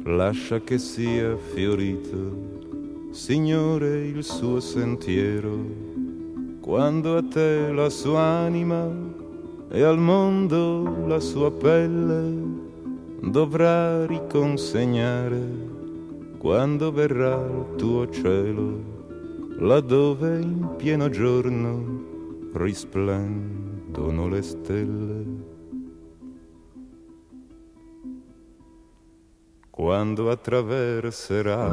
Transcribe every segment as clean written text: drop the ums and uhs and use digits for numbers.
lascia che sia fiorito, Signore, il suo sentiero, quando a te la sua anima e al mondo la sua pelle dovrà riconsegnare, quando verrà il tuo cielo, laddove in pieno giorno risplendono le stelle. Quando attraverserà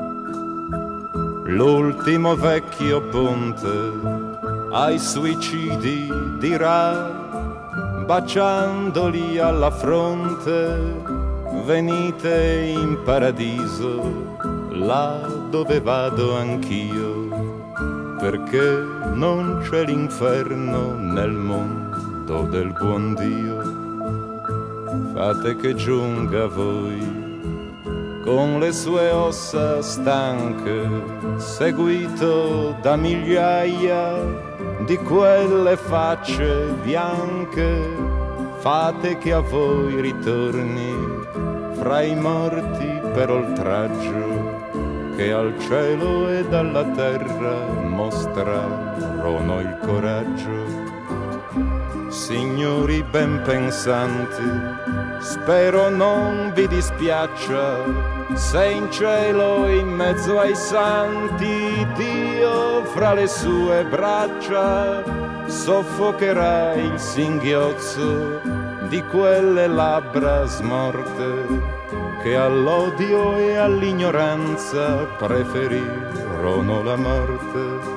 l'ultimo vecchio ponte, ai suicidi dirà, baciandoli alla fronte, venite in paradiso, là dove vado anch'io, perché non c'è l'inferno nel mondo del buon Dio. Fate che giunga a voi con le sue ossa stanche, seguito da migliaia di quelle facce bianche. Fate che a voi ritorni fra i morti per oltraggio, che al cielo e alla terra mostrarono il coraggio. Signori ben pensanti, spero non vi dispiaccia se in cielo in mezzo ai santi Dio fra le sue braccia soffocherà il singhiozzo di quelle labbra smorte che all'odio e all'ignoranza preferirono la morte.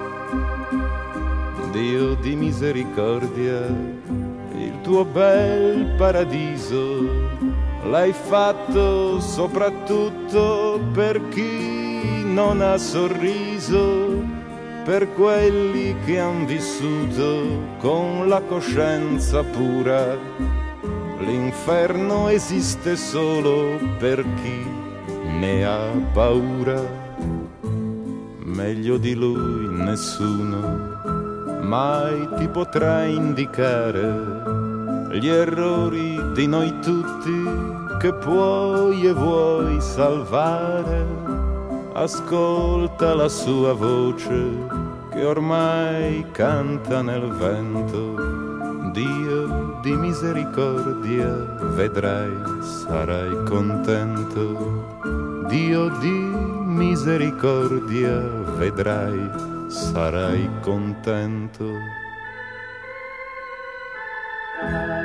Dio di misericordia, il tuo bel paradiso l'hai fatto soprattutto per chi non ha sorriso, per quelli che han vissuto con la coscienza pura. L'inferno esiste solo per chi ne ha paura. Meglio di lui nessuno mai ti potrà indicare gli errori di noi tutti che puoi e vuoi salvare. Ascolta la sua voce che ormai canta nel vento. Dio di misericordia, vedrai, sarai contento. Dio di misericordia, vedrai, sarai contento.